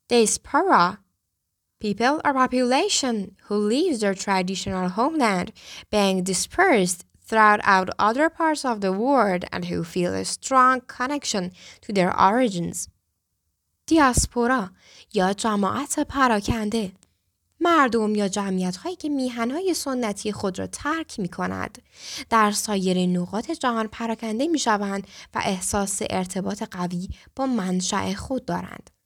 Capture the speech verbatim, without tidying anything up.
Diaspora. People or population who leaves their traditional homeland being dispersed throughout other parts of the world and who feel a strong connection to their origins. دیاسپورا یا جماعت پراکنده، مردم یا جمعیت هایی که میهنهای سنتی خود را ترک می کند، در سایر نقاط جهان پراکنده می شوند و احساس ارتباط قوی با منشأ خود دارند.